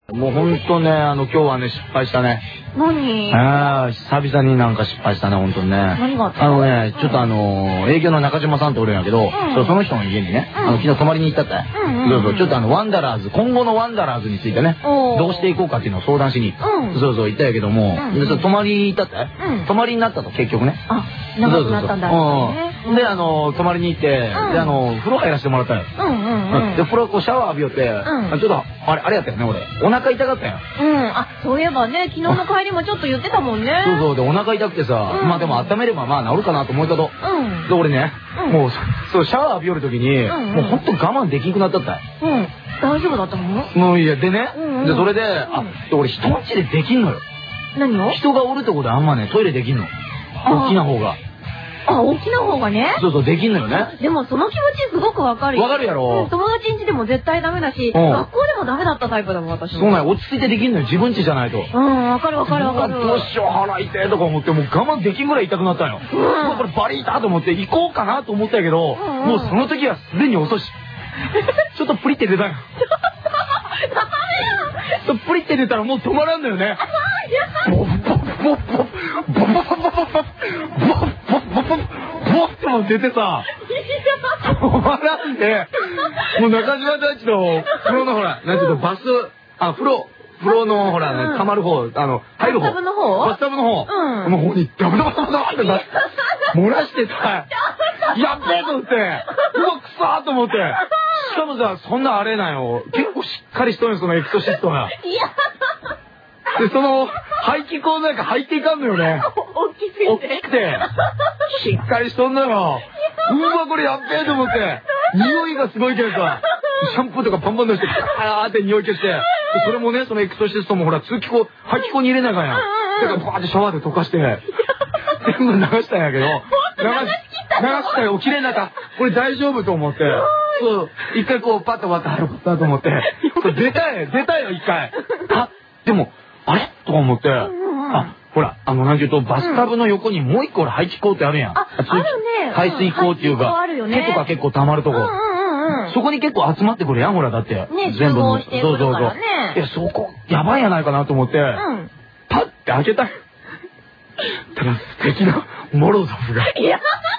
もうほんとね、今日はね、失敗したね。 何？ 久々になんか失敗したね、ほんとにね。 何があった？ ちょっと営業の中島さんっておるんやけど、その人の家にね、昨日泊まりに行ったって。そうそう、ちょっとワンダラーズ、今後のワンダラーズについてね、どうしていこうかっていうのを相談しに、そうそう、行ったんやけども、泊まり行ったって？泊まりになったと、結局ね。 あ、長くなったんだ。 で、泊まりに行って、で、風呂入らせてもらったよ。で、風呂こうシャワー浴びよって、ちょっと、あれやったよね、俺。お腹痛かったよ。 あ、そういえばね、昨日の帰りもちょっと言ってたもんね。 そうそう、で、お腹痛くてさ、まあでも温めればまあ治るかなと思うけど、で、俺ね、もう、そう、シャワー浴びよるときに、もうほんと我慢できんくなっちゃったよ。 大丈夫だったの？ もういや、でね、で、それで、俺人んちでできんのよ。 何を？ 人がおるとこであんまね、トイレできんの。大きな方が。 大きな方がね。 そうそう、できんのよね。 でもその気持ちすごくわかるよ。 わかるやろ。 友達ん家でも絶対ダメだし、学校でもダメだったタイプだもん、私も。 そうなんよ、落ち着いてできんのよ、自分家じゃないと。 わかるわかるわかる。 どうしよう、腹痛いとか思って、もう我慢できんぐらい痛くなったよ。もうこれバリ痛と思って行こうかなと思ったけど、もうその時はすでに遅し。ちょっとプリって出たよ。プリって出たらもう止まらんのよね。ボッボッボッボッボッボッボッボッボッボッボッっても出てさ、止まらんで、もう中島たちの風呂のほら、なんていうの、風呂のほら、溜まる方、入る方。バスタブの方？バスタブの方。もうここにダバダバダバダバって漏らしてさ、やっべえと思って、うわ、くさーと思って。しかもさ、そんなあれなんよ。結構しっかりしとるよ、そのエクソシストが。で、その、排気口なんか入っていかんのよね。 大きくて。しっかりしとんのよ。うわ、これやっべえと思って。匂いがすごいけどさ、シャンプーとかパンパン出して、カーって匂い消して。それもね、そのエクソシストもほら、排気口に入れながら。だからバーってシャワーで溶かして、全部流したんやけど、流したよ、綺麗になった。これ大丈夫と思って。そう、一回こう、パッと割って、よかったと思って。出たよ、一回。でも、あれとか思って。ほら、なんていうと、バスタブの横にもう一個排気口ってあるやん。 あるね。 排水口っていうか、手とか結構溜まるとこ。そこに結構集まってくるやん、ほら、だって。 全部。そうそうそう。 いや、そこ、やばいやないかなと思って、パッて開けた。ただ、素敵なモロゾフが。いや、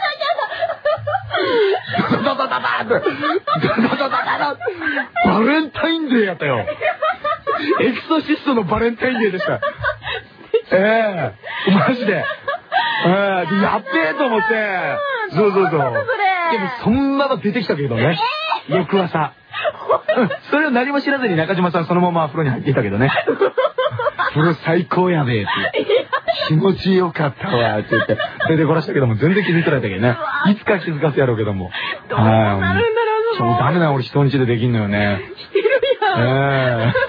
ダダダダダって、ダダダダダって、バレンタインデーやったよ。エクソシストのバレンタインデーでした。マジで。やっべえと思って。そう。でもそんなの出てきたけどね。翌朝。それを何も知らずに中島さんそのまま風呂に入っていたけどね。風呂最高やべえって。気持ちよかったわって言って。それでこらしたけども全然気づいてないんだけどね。いつか気づかせやろうけども。 どうなるんだろう、 そう、ダメな俺人んちでできんのよね。 してるやん。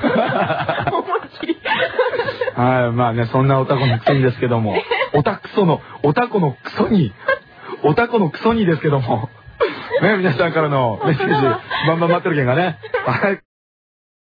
はい、まあね、そんなオタコのくせにですけども。オタコのクソにですけども。ね、皆さんからのメッセージ、バンバン待ってるけんがね。はい。